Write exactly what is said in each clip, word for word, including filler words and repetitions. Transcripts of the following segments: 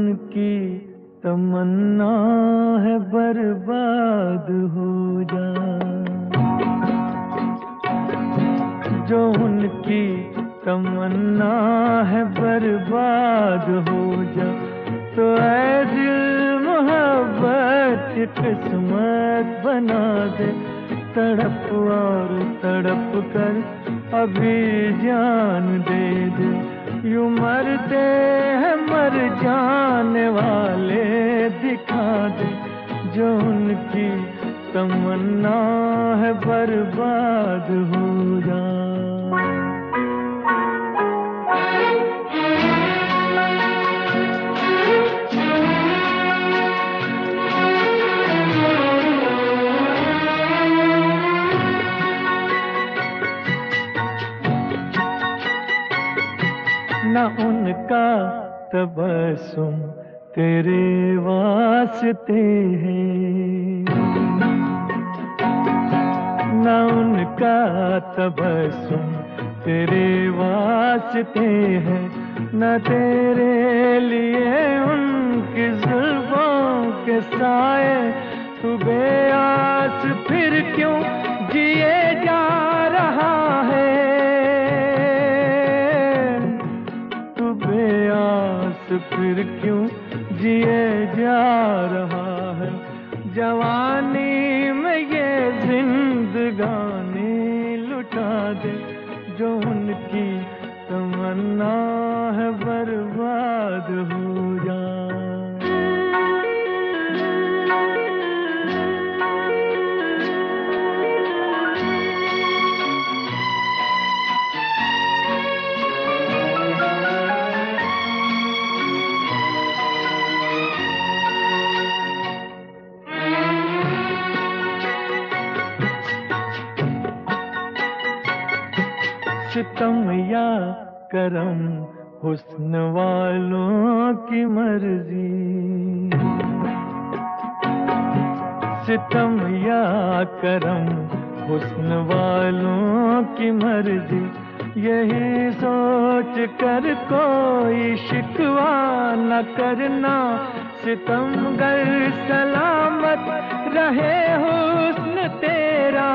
उनकी तमन्ना है बर्बाद हो जा, जो उनकी तमन्ना है बर्बाद हो जा। तो ऐ दिल मोहब्बत किस्मत बना दे, तड़प और तड़प कर अभी जान दे दे। यूं मरते हैं मर जाने वाले दिखा दे, जो उनकी तमन्ना है बर्बाद हो जा। न उनका तबस्सुम तेरे वास्ते है, न उनका तबस्सुम तेरे वास्ते है, न तेरे लिए उनकी जुल्फों के साए। तू बेआस फिर क्यों जिए जा रहा है, तू बेआस फिर क्यों जिए जा रहा है। जवानी में ये जिंदगानी लुटा दे, जो उनकी तमन्ना है बर्बाद हो जा। सितम या करम हुस्न वालों की मर्जी, सितम या करम हुस्न वालों की मर्जी। यही सोच कर कोई शिकवा न करना, सितमगर सलामत रहे हुस्न तेरा,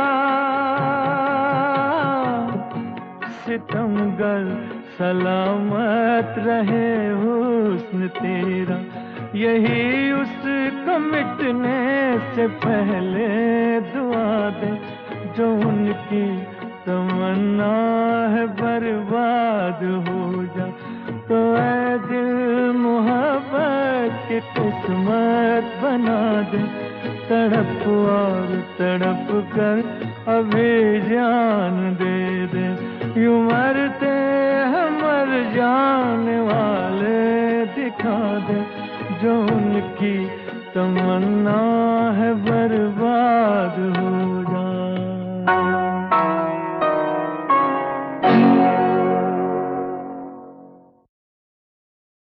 सितमगर सलामत रहे हुस्न तेरा। यही उसको मिटने से पहले दुआ दे, जो उनकी तमन्ना है बर्बाद हो जा। तो ऐ दिल मोहब्बत की किस्मत बना दे, तड़प और तड़प कर अभी जान दे दे। यूं मरते हैं मर जाने वाले दिखा दे, जो उनकी तमन्ना है बर्बाद